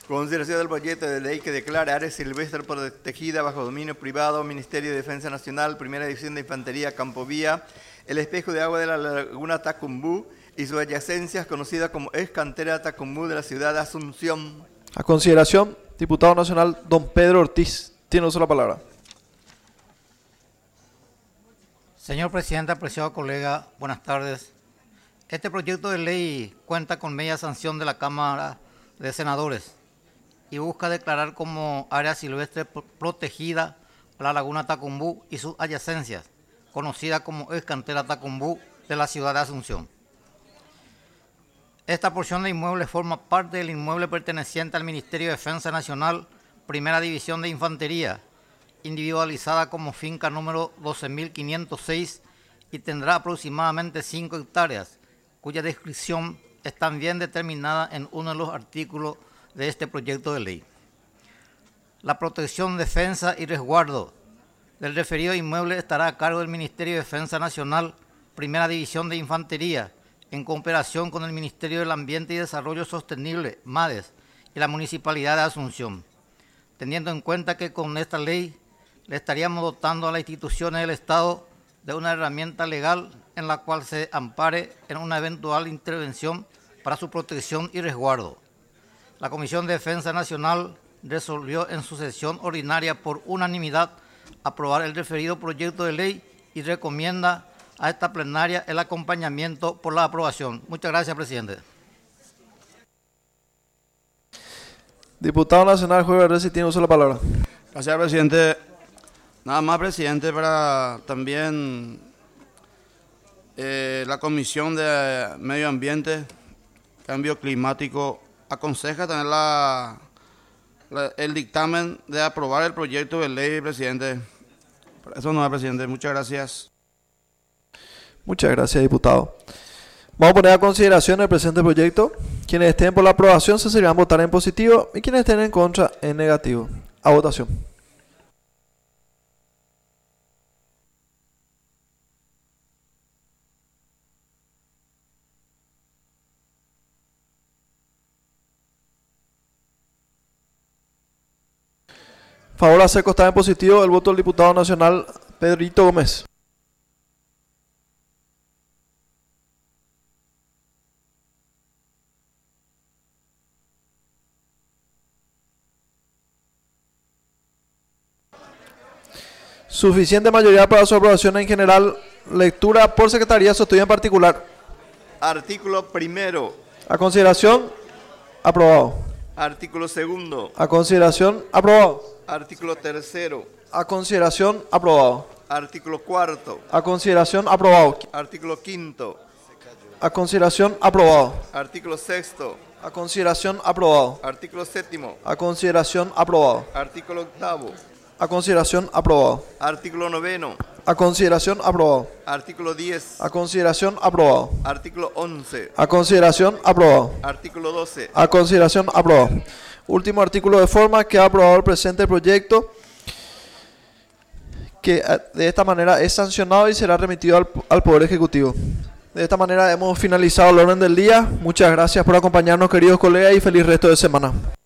Consideración del proyecto de ley que declara área silvestre protegida bajo dominio privado, Ministerio de Defensa Nacional, Primera División de Infantería, Campovía, el espejo de agua de la laguna Tacumbú y sus adyacencias, conocida como ex cantera Tacumbú de la ciudad de Asunción. A consideración, diputado nacional don Pedro Ortiz. Tiene uso la palabra. Señor presidente, apreciado colega, buenas tardes. Este proyecto de ley cuenta con media sanción de la Cámara de Senadores y busca declarar como área silvestre protegida la laguna Tacumbú y sus adyacencias, conocida como ex cantera Tacumbú de la ciudad de Asunción. Esta porción de inmueble forma parte del inmueble perteneciente al Ministerio de Defensa Nacional, Primera División de Infantería, individualizada como finca número 12.506 y tendrá aproximadamente 5 hectáreas, cuya descripción está bien determinada en uno de los artículos de este proyecto de ley. La protección, defensa y resguardo del referido inmueble estará a cargo del Ministerio de Defensa Nacional, Primera División de Infantería, en cooperación con el Ministerio del Ambiente y Desarrollo Sostenible, MADES, y la Municipalidad de Asunción, teniendo en cuenta que con esta ley le estaríamos dotando a las instituciones del Estado de una herramienta legal en la cual se ampare en una eventual intervención para su protección y resguardo. La Comisión de Defensa Nacional resolvió en su sesión ordinaria por unanimidad aprobar el referido proyecto de ley y recomienda a esta plenaria el acompañamiento por la aprobación. Muchas gracias, presidente. Diputado nacional Jorge Resi tiene uso de la palabra. Gracias, presidente. Nada más, presidente, para también la Comisión de Medio Ambiente, Cambio Climático, aconseja tener el dictamen de aprobar el proyecto de ley, presidente. Eso no es, presidente. Muchas gracias. Muchas gracias, diputado. Vamos a poner a consideración el presente proyecto. Quienes estén por la aprobación se serán votar en positivo y quienes estén en contra en negativo. A votación. Favor hacer constar en positivo el voto del diputado nacional Pedrito Gómez. Suficiente mayoría para su aprobación en general. Lectura por secretaría, su estudio en particular. Artículo primero. A consideración, aprobado. Artículo segundo. A consideración, aprobado. Artículo tercero. A consideración, aprobado. Artículo cuarto. A consideración, aprobado. Artículo quinto. A consideración, aprobado. Artículo sexto. A consideración, aprobado. Artículo séptimo. A consideración, aprobado. Artículo octavo. A consideración, aprobado. Artículo noveno. A consideración, aprobado. Artículo 10. A consideración, aprobado. Artículo 11. A consideración, aprobado. Artículo 12. A consideración, aprobado. Último artículo de forma que ha aprobado el presente proyecto, que de esta manera es sancionado y será remitido al Poder Ejecutivo. De esta manera hemos finalizado el orden del día. Muchas gracias por acompañarnos, queridos colegas, y feliz resto de semana.